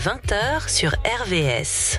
20h sur RVS.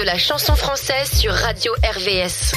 la chanson française sur Radio RVS.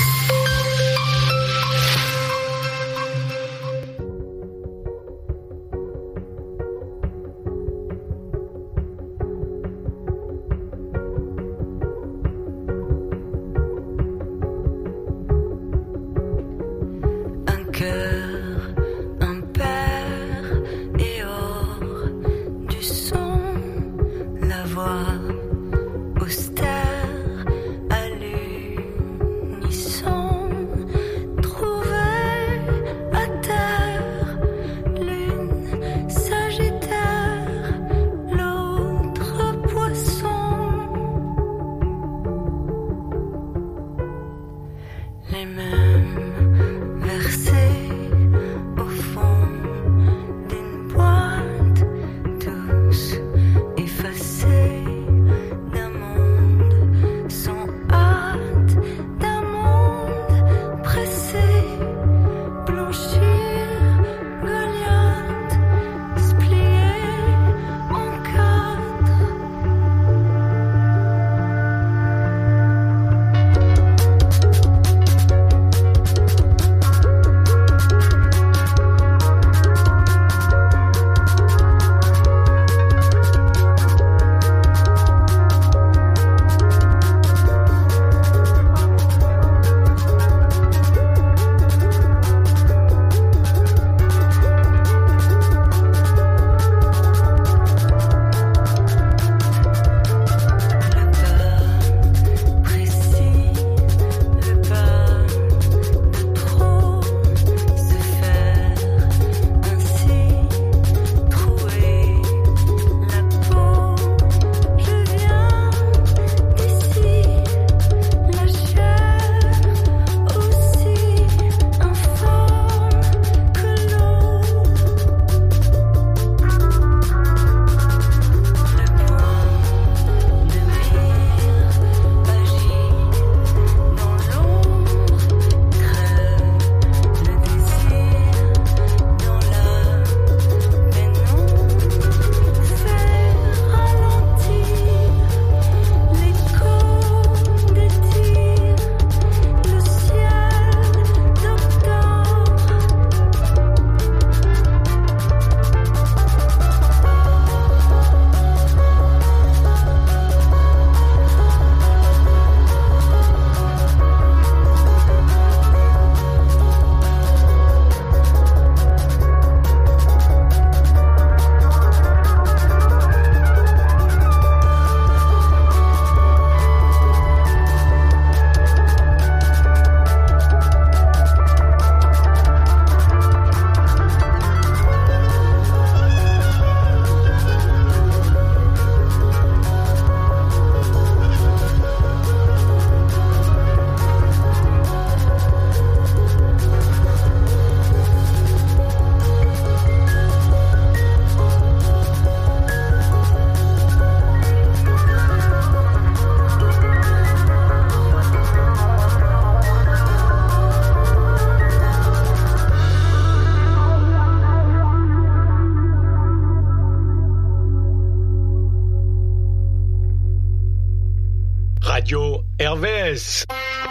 Radio RVS.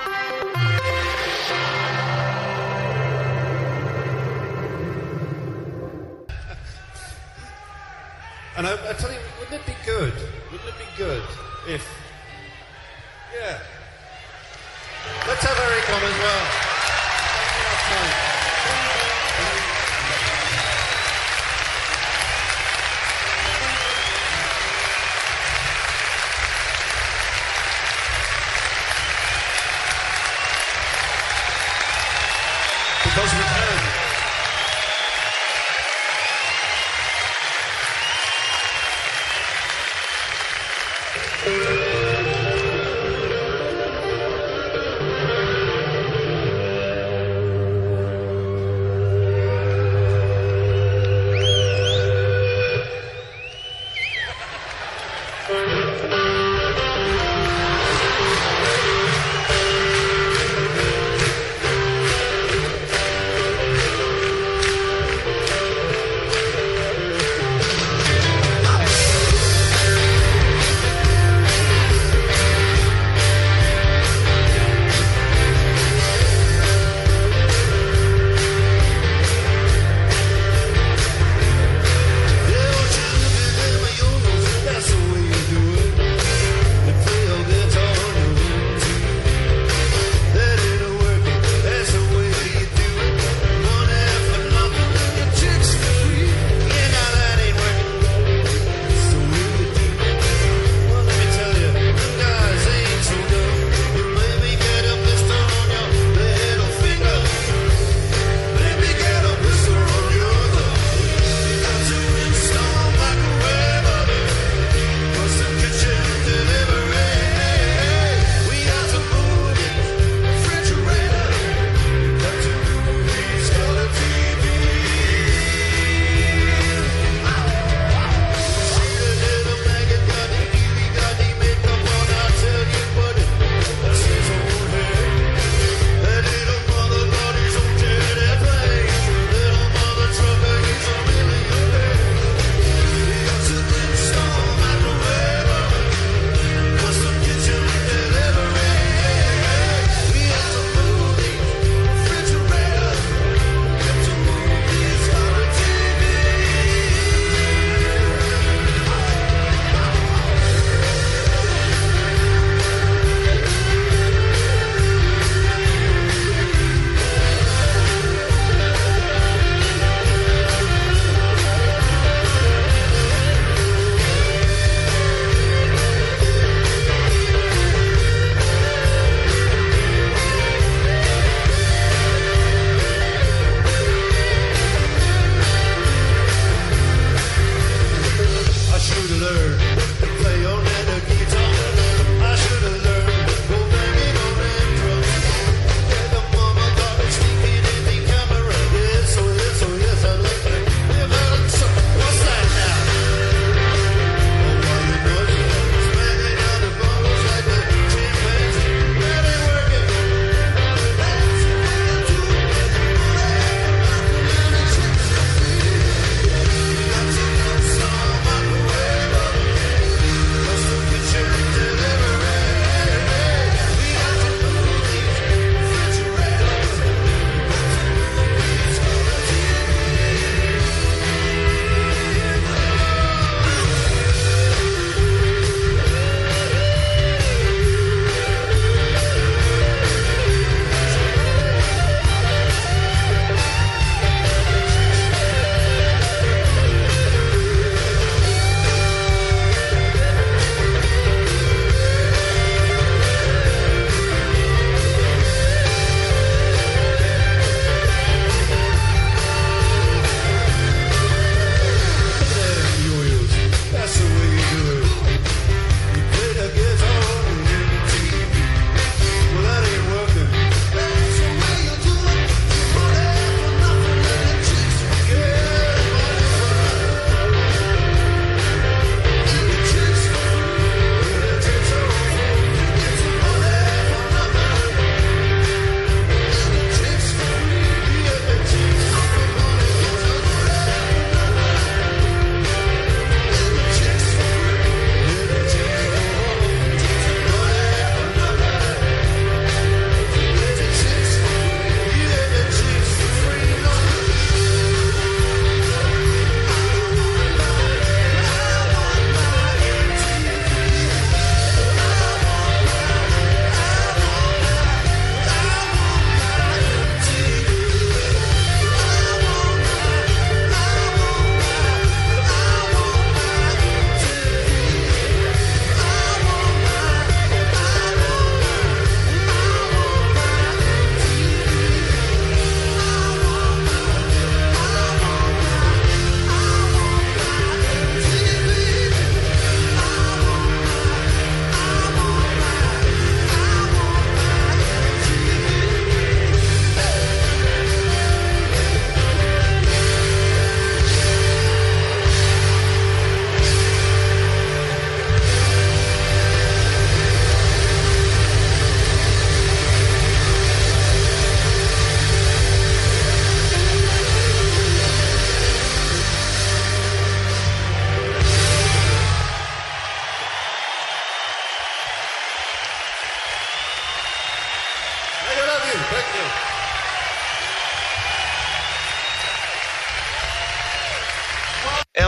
And I tell you, wouldn't it be good? Wouldn't it be good if, yeah, let's have Eric on as well. Because we can.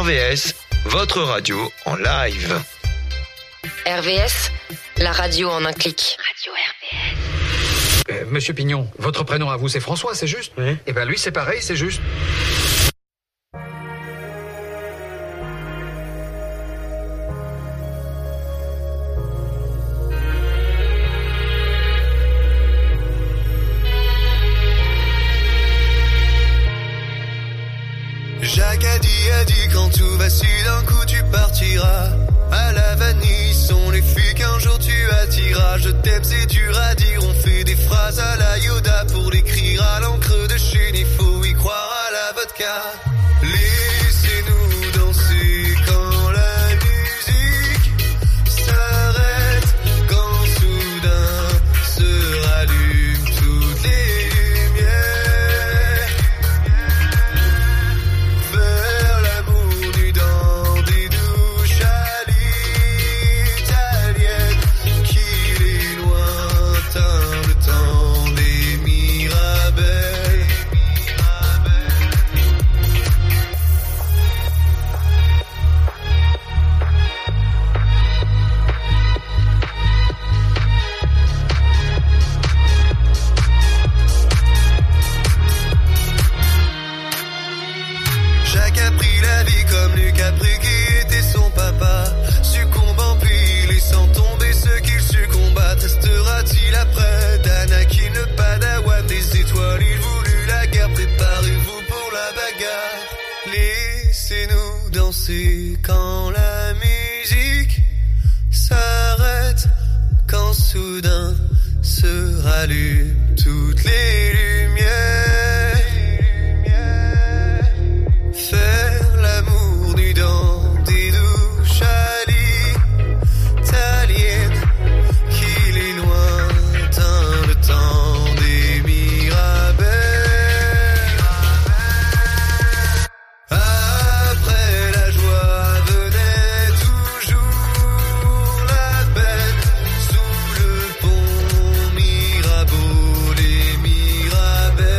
RVS, votre radio en live. RVS, la radio en un clic. Radio RVS. Monsieur Pignon, votre prénom à vous c'est François, c'est juste? Oui. Eh ben lui c'est pareil, c'est juste. Jacques a dit quand tout va si d'un coup tu partiras. À la vanille sont les filles qu'un jour tu attiras. Je t'aime c'est dur à dire, on fait des phrases à la Yoda pour l'écrire à l'encre de Chine. Il faut y croire à la vodka. Laissez-nous danser quand la musique s'arrête, quand soudain se rallument toutes les lumières. Faire l'amour nu dans des douches à l'italienne, qu'il est lointain le temps des Mirabelles. Jacques a pris la vie comme Luc a pris qui était son papa, succombant puis laissant tomber ceux qu'il succombat. Restera-t-il après d'Anakin le padawan des étoiles? Il voulut la guerre, préparez-vous pour la bagarre. Laissez-nous danser quand la musique s'arrête, quand soudain se rallument toutes les lumières. Faire l'amour nu dans des douches à l'italienne, qu'il est lointain le temps des Mirabelles. Après la joie venait toujours la peine, sous le pont Mirabeau les Mirabelles.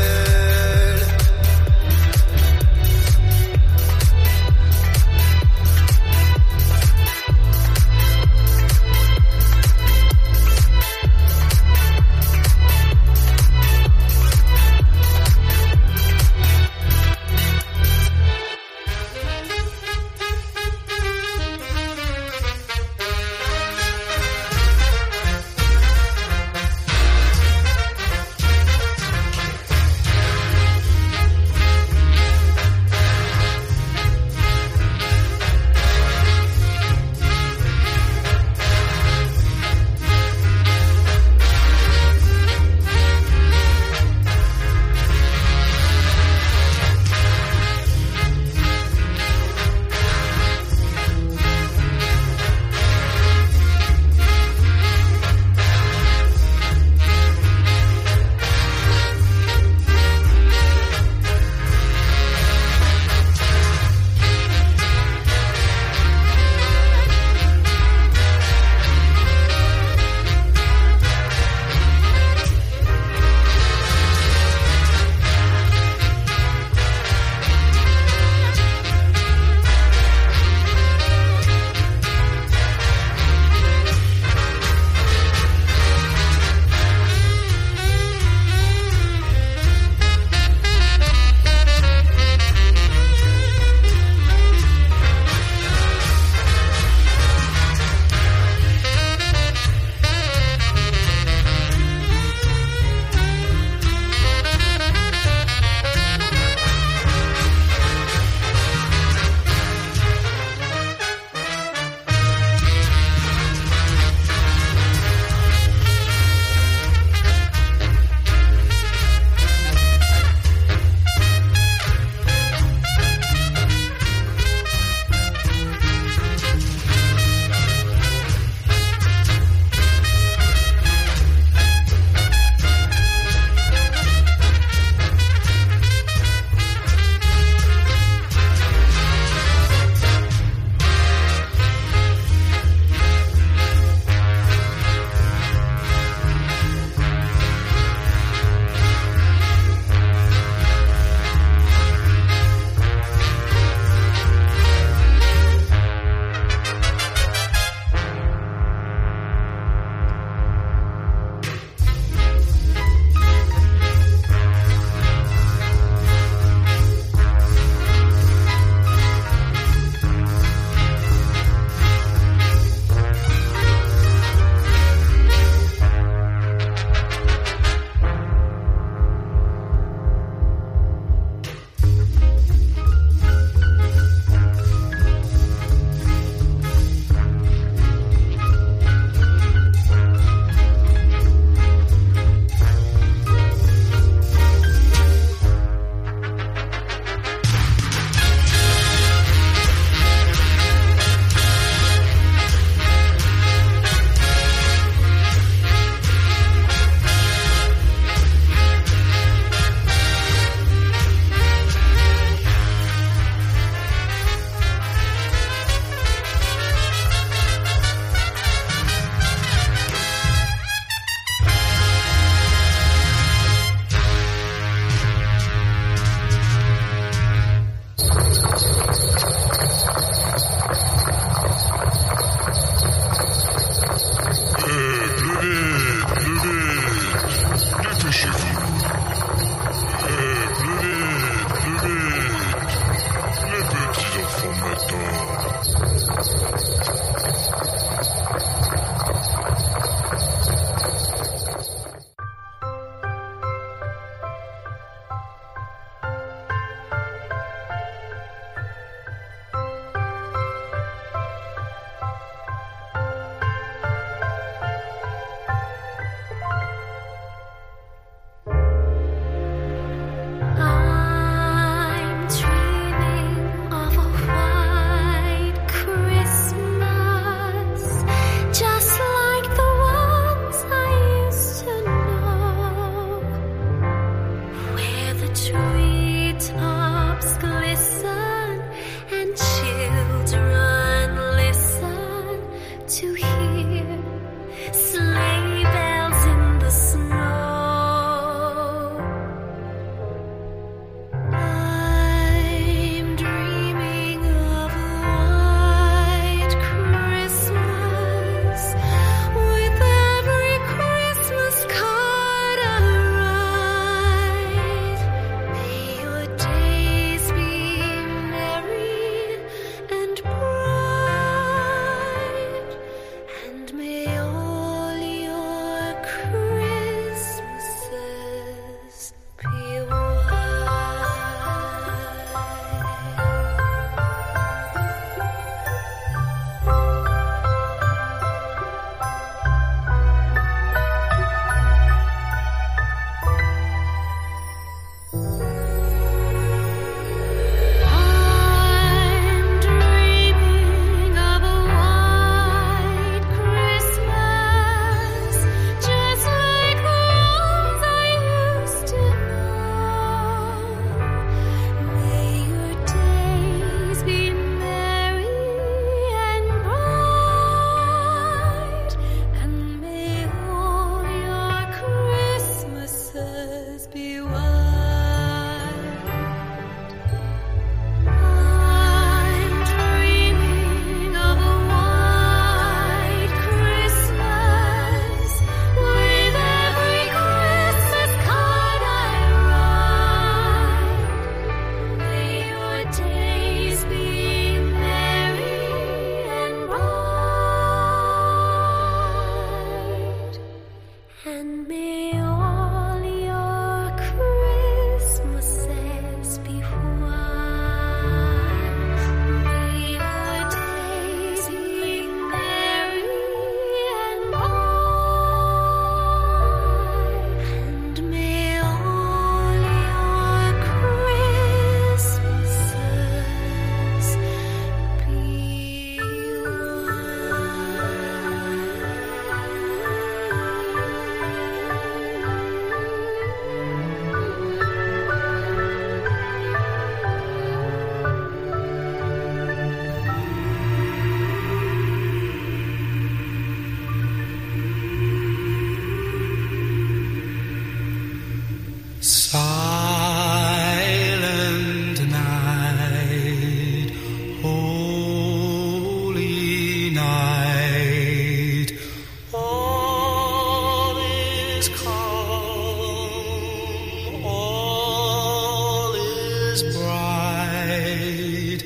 treetops glisten and children listen to hear sleigh bells in the snow. I'm dreaming of a white Christmas with every Christmas card I write. May your days be merry and bright, and may all your Christmases be white. I'm dreaming of a white Christmas, just like the ones I used to know. May your days be merry and bright, and may all your Christmases be white. I'm dreaming of a white Christmas with every Christmas card I write. May your days be merry and bright, and may all your Christmases be white. May your days be merry and bright, and may all your Christmases be Silent night, holy night, all is calm, all is bright,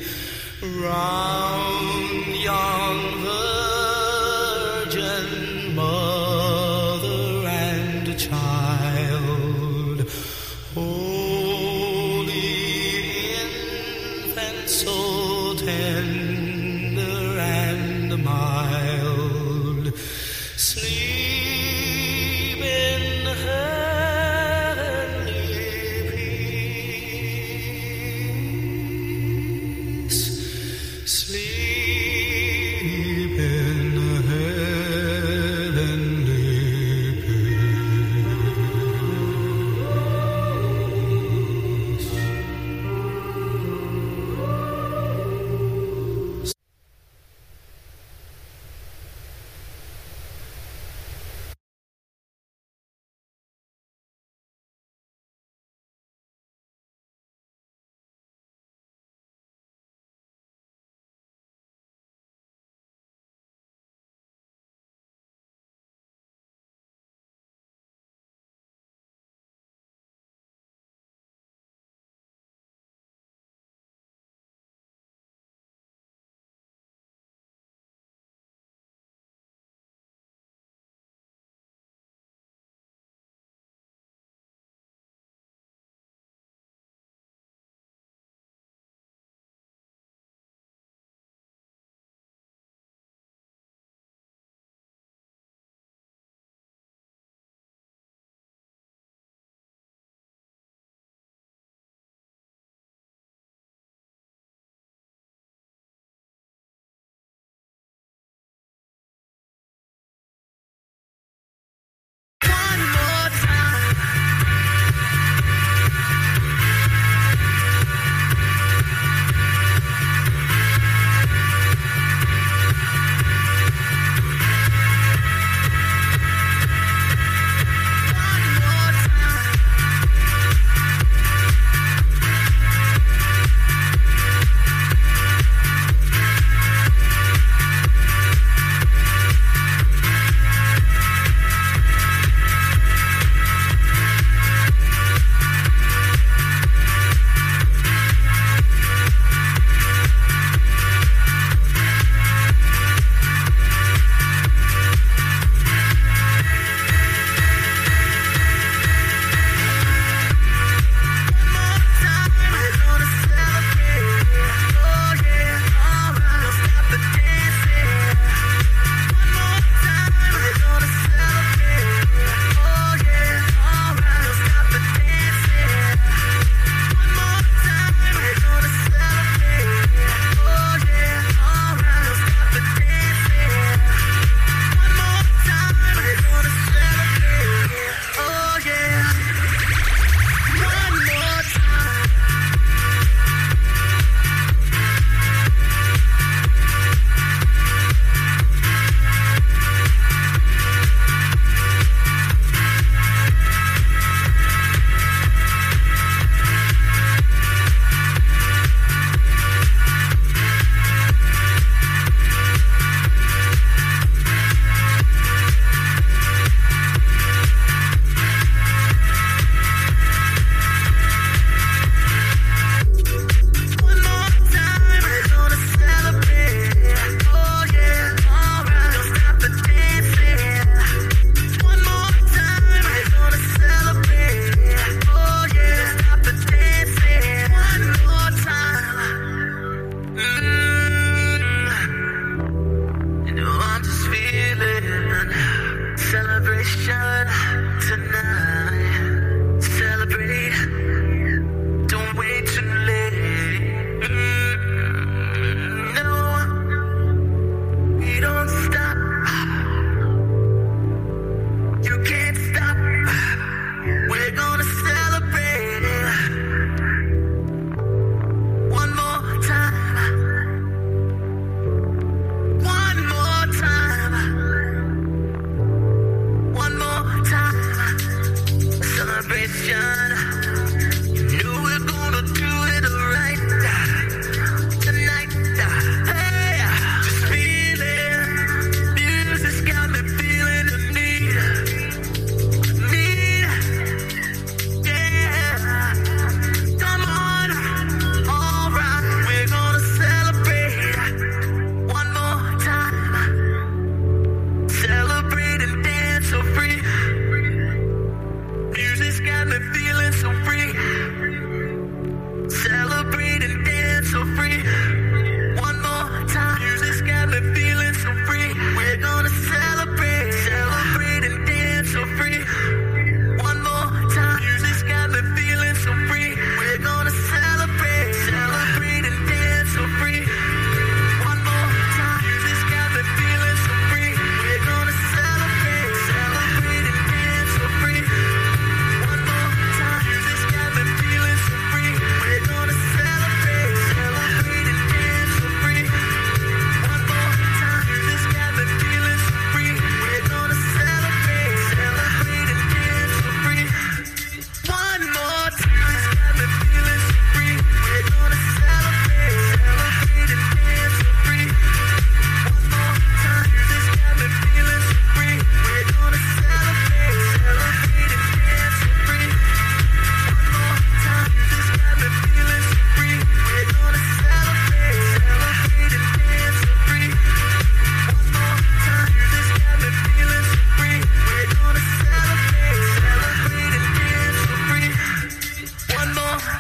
round young virgin mother and child. Holy infant, so tender and mild, sleep in heavenly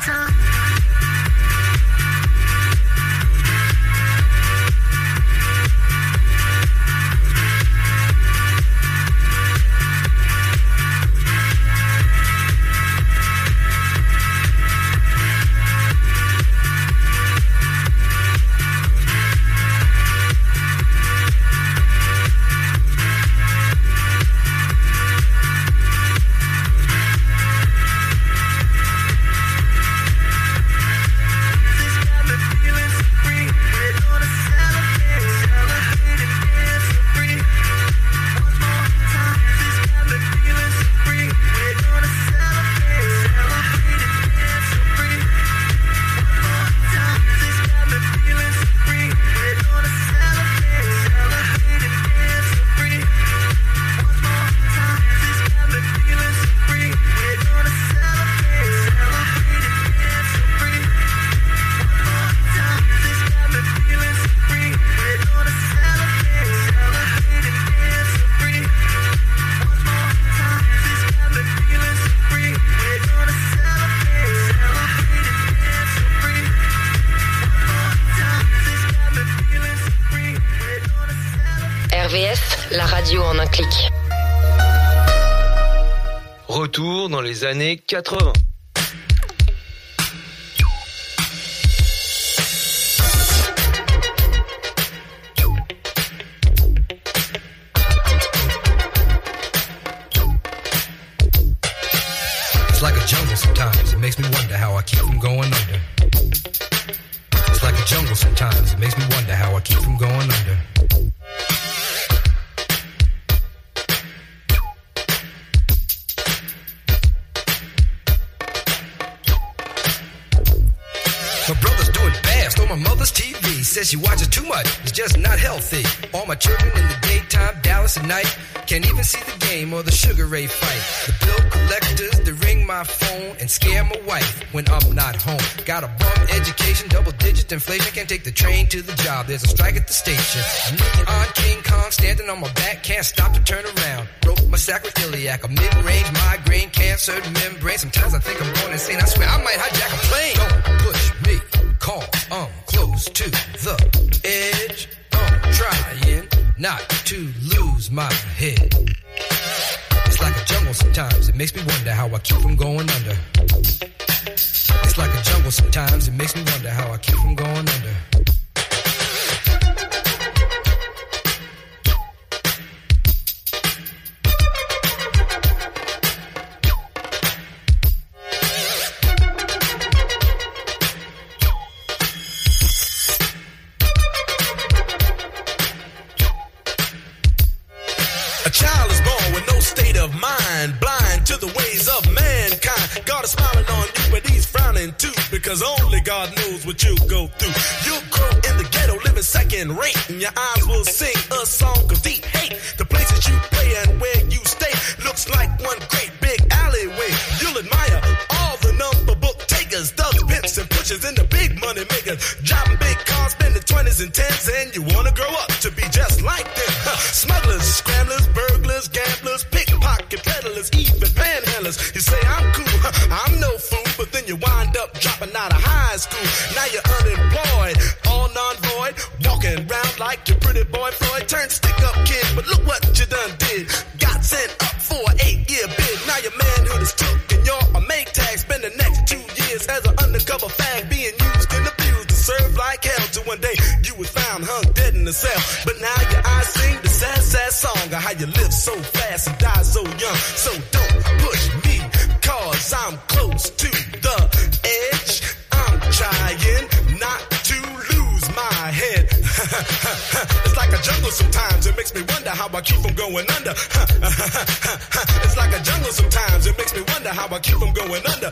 La radio en un clic. Retour dans les années 80. It's like a jungle sometimes. It makes me wonder how I keep from going under. It's like a jungle sometimes. It makes me wonder how I keep from going under. My brother's doing bad, stole my mother's TV. Says she watches too much, it's just not healthy. All my children in the daytime, Dallas at night. Can't even see the game or the Sugar Ray fight. The bill collectors, they ring my phone and scare my wife when I'm not home. Got a bum education, double-digit inflation. Can't take the train to the job, there's a strike at the station. Me on King Kong, standing on my back, can't stop to turn around. Broke my sacroiliac, a mid-range migraine, cancer membrane. Sometimes I think I'm going insane, I swear I might hijack a plane. Don't push me, cause I'm close to the edge. I'm trying not to lose my head. It's like a jungle sometimes, it makes me wonder how I keep from going under. It's like a jungle sometimes, it makes me wonder how I keep from going under. Blind to the ways of mankind. God is smiling on you, but he's frowning too, because only God knows what you'll go through. You'll grow in the ghetto, living second rate, and your eyes will sing a song of deep hate. The places you play and where you stay looks like one great big alleyway. You'll admire all the number book takers, thugs, pimps, and pushers, and the big money makers, driving big cars, spending 20s and 10s, and you wanna grow up to be just like them. Smugglers, scramblers, burglars, gamblers, pickpocket peddlers, even panhandlers. You say I'm cool, I'm no fool, but then you wind up dropping out of high school. Now you're unemployed, all non-void, walking around like your pretty boy Floyd. Turned stick-up kid, but look what you done did. Got sent up for an 8-year bid. Now your manhood is took and you're a make tag. Spend the next 2 years as an undercover fag, being used and abused to serve like hell. Till one day you was found hung dead in the cell. But now your eyes sing the sad, sad song of how you live so fast and die so young. So don't push me, cause I'm close to the edge. I'm trying not to lose my head. It's like a jungle sometimes, it makes me wonder how I keep from going under. It's like a jungle sometimes, it makes me wonder how I keep from going under.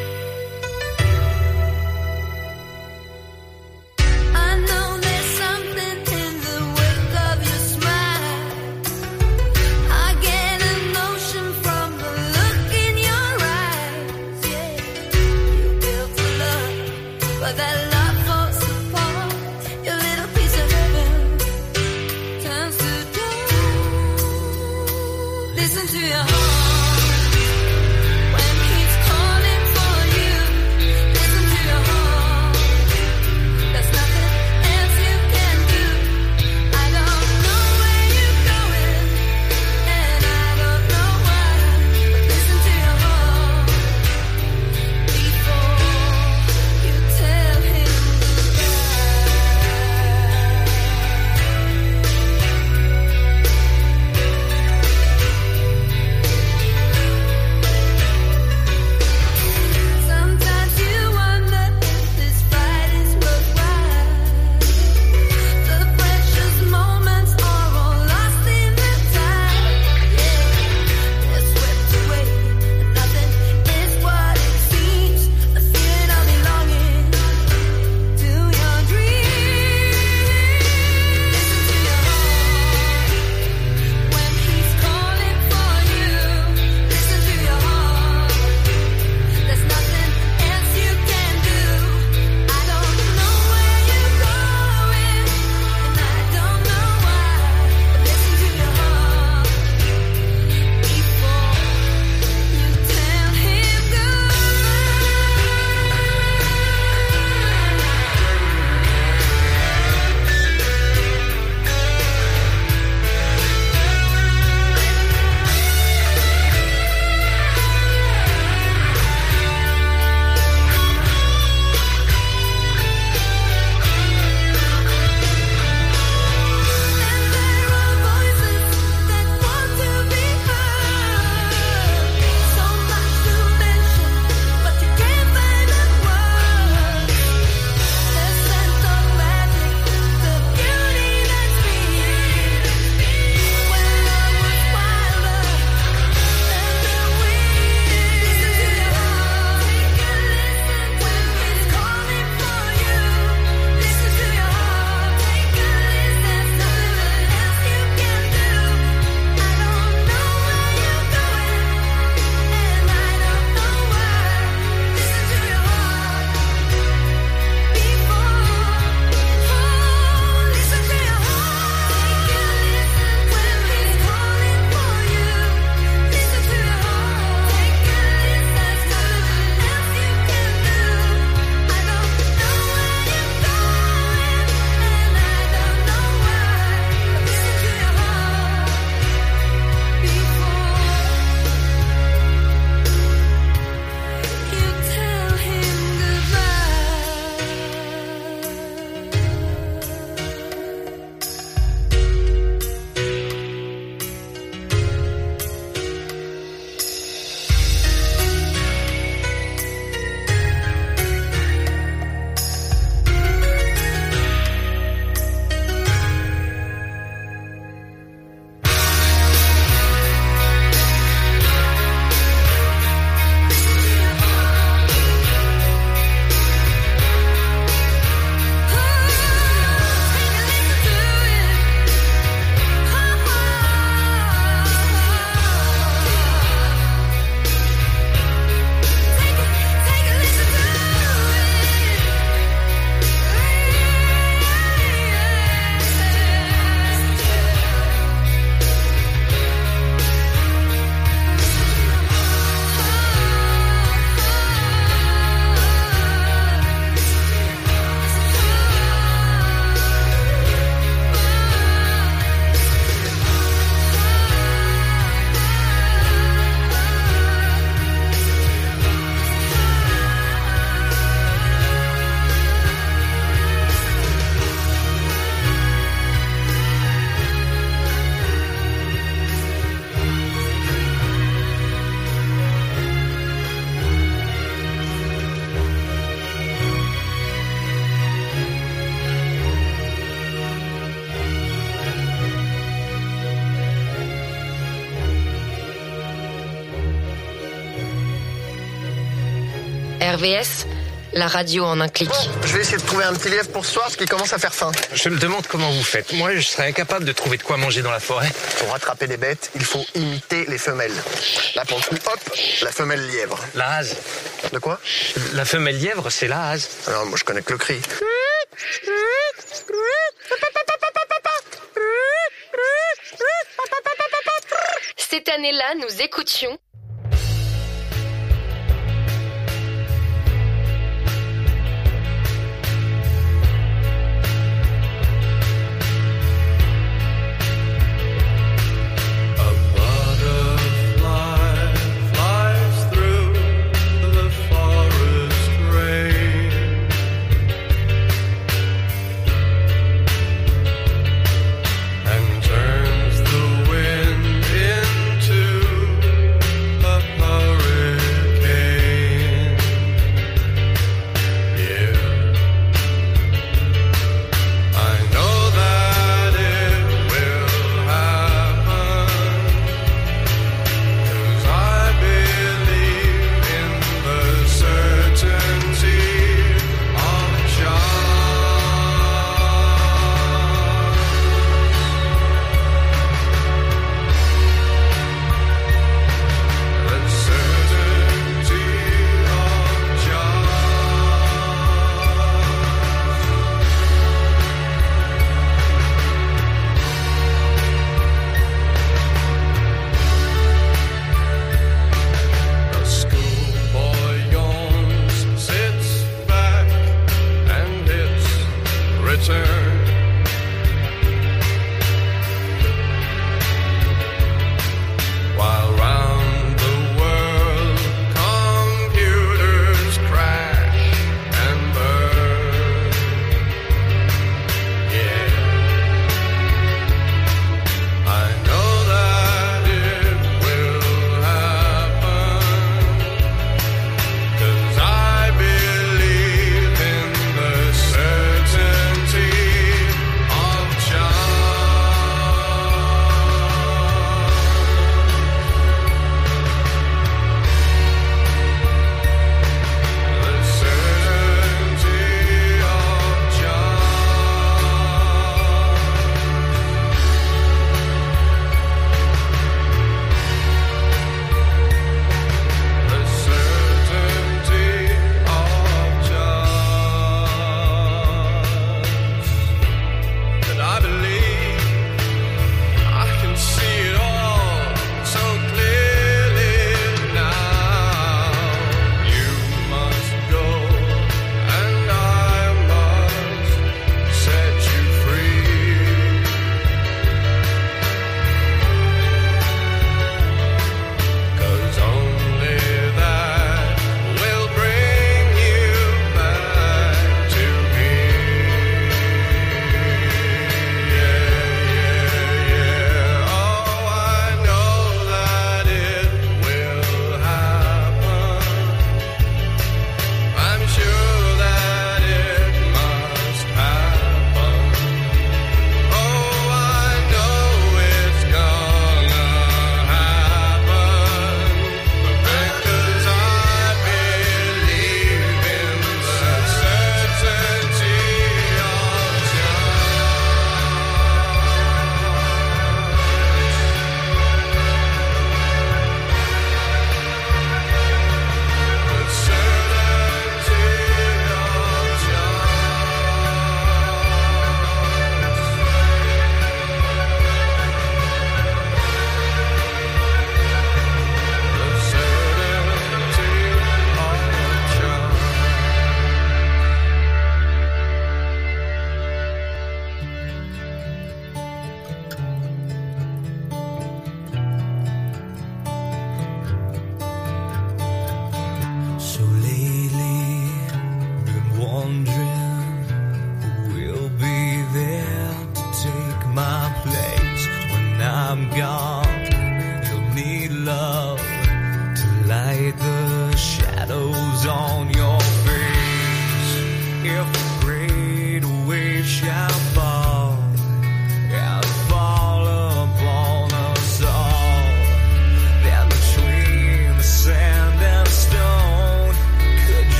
I know there's something RVS, la radio en un clic. Bon, je vais essayer de trouver un petit lièvre pour ce soir, parce qu'il commence à faire faim. Je me demande comment vous faites. Moi, je serais incapable de trouver de quoi manger dans la forêt. Pour attraper des bêtes, il faut imiter les femelles. Là, pour le coup, hop, la femelle lièvre. La hase. De quoi? La femelle lièvre, c'est la hase. Alors, moi, je connais que le cri. C'était année-là, nous écoutions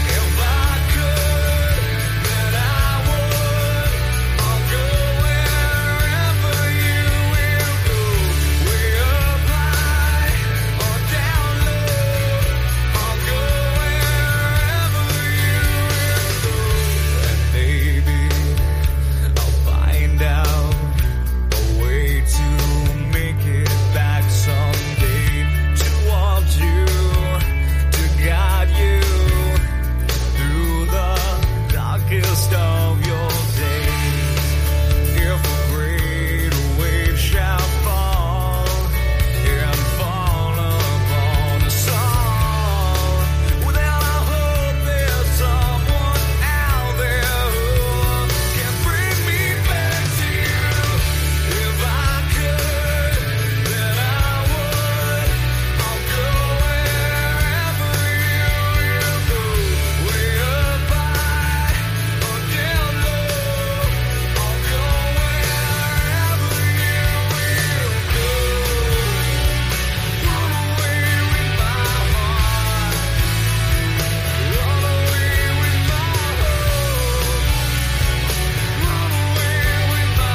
Where rest of your days. If a great wave shall fall and fall upon us all, well, then I hope there's someone out there who can bring me back to you. If I could, then I would. I'll go wherever you go, way up high or down low. I'll go wherever you will go. Run away with my heart, run away with my hope, run away with my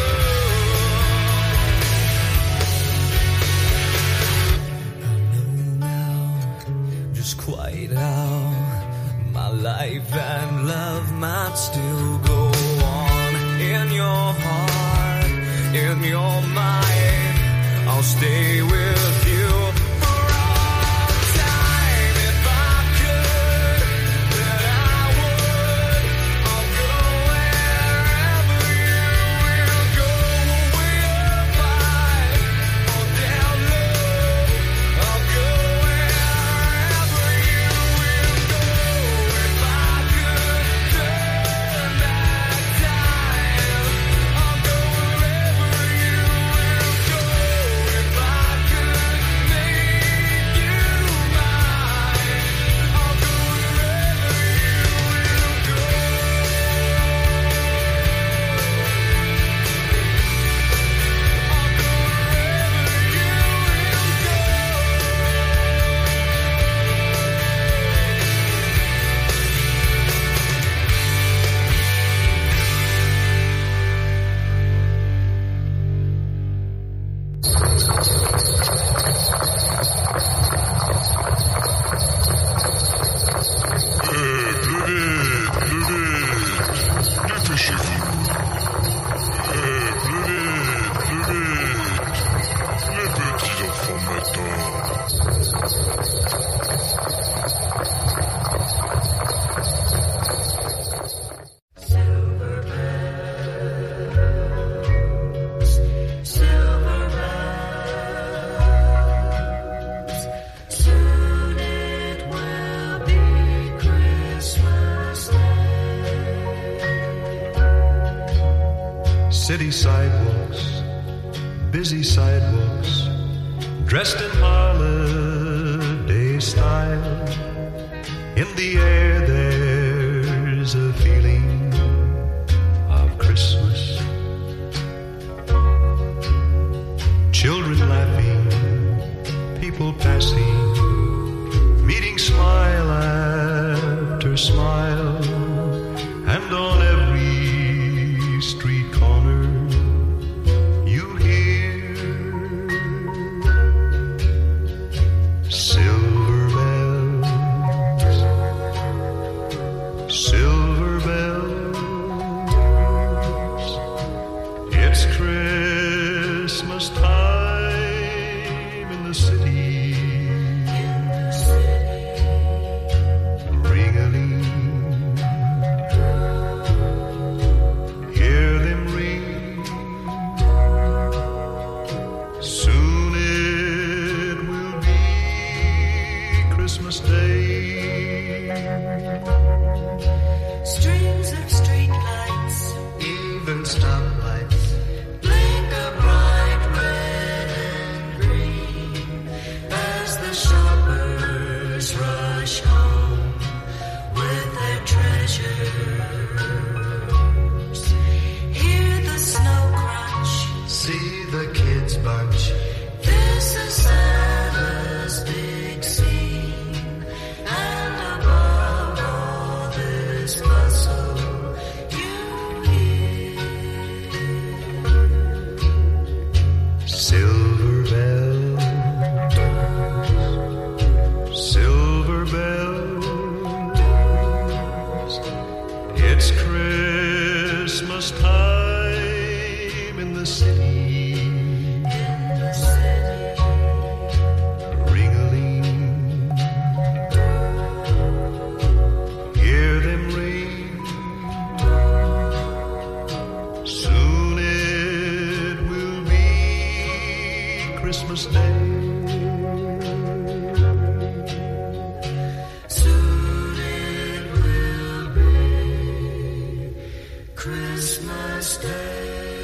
love. I know now just quite how my life and love might still go on. In your heart, in your mind, I'll stay with you for all time. If I could, then I would. I'll go wherever you will go, way up high or down low. I'll go wherever you will go. If I could turn back time, I'll go wherever you will go. If I could make you mine, I'll go wherever you will go. Dépêchez-vous. Plus vite. Les petits enfants m'attendent. Soon it will be Christmas Day. City sidewalks, busy sidewalks, dressed in holiday style. In the air there's a feeling of Christmas. Children laughing, people passing, meeting smile after smile, and on every street corner you hear silver bells, silver bells. It's Christmas time in the city. Ring-a-ling, hear them ring. Soon it will be Christmas Day. Strings of street lights, Even stoplights, blink a bright red and green as the shoppers rush home with their treasures. Hear the snow crunch. see the kids bunch. This is Santa's big scene, and above all this bustle, you hear Silver bells, silver bells. It's Christmas time in the city. Ring-a-ling, hear them ring. Christmas Day. Soon it will be Christmas Day.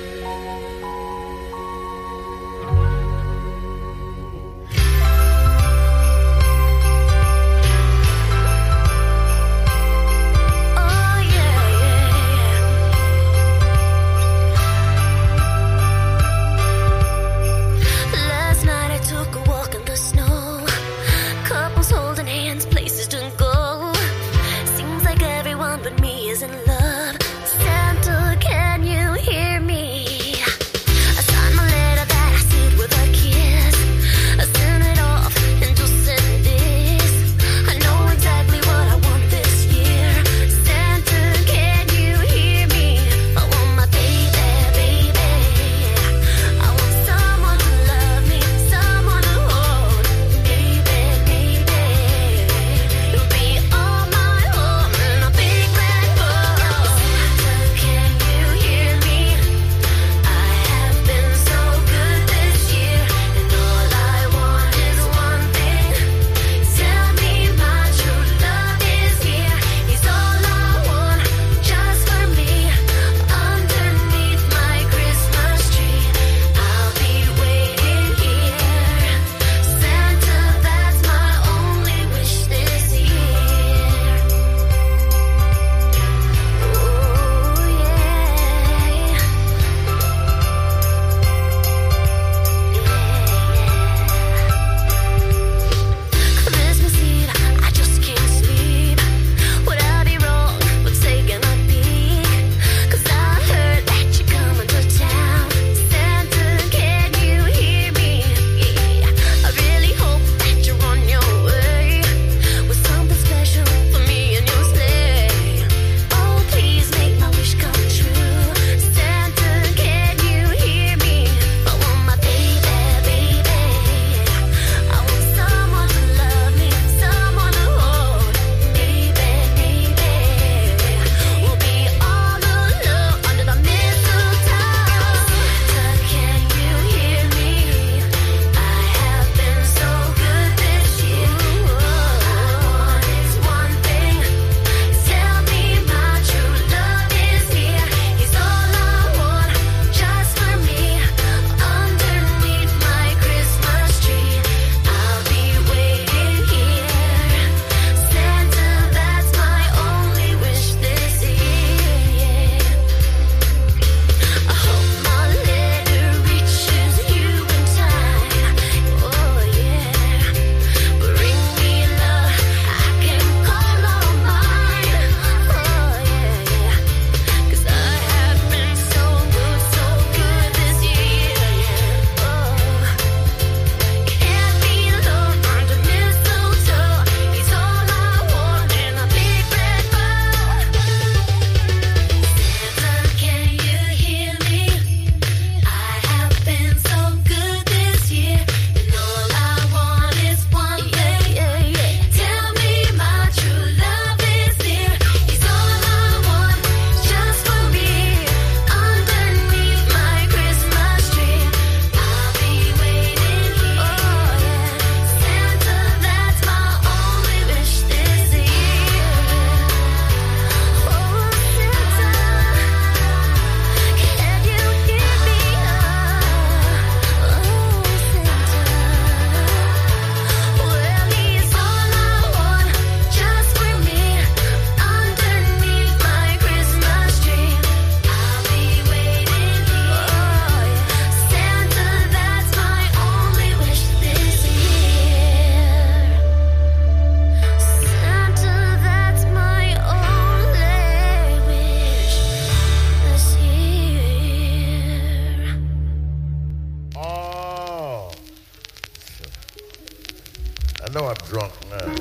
know I'm drunk now.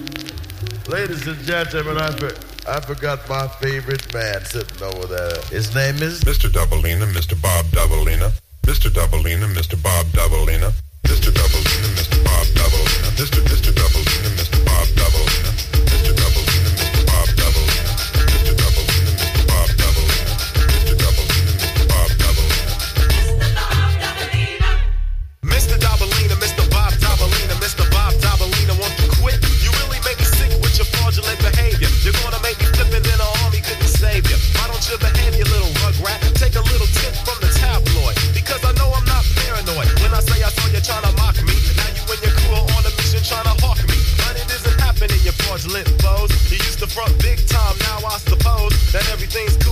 Ladies and gentlemen, I forgot my favorite man sitting over there. His name is Mr. Doubleina, Mr. Bob Doubleina. Mr. Doubleina, Mr. Bob Doubleina. Mr. Doubleina, Mr. Bob Doubleina. Mr. Doubleina, Mr. Bob Doubleina. Mr. Doubleina, Mr. Bob Doubleina. Mr. Doubleina, Mr. Bob Doubleina. Mr. Doubleina, Mr. Bob Doubleina. Mr. Doubleina. things cool.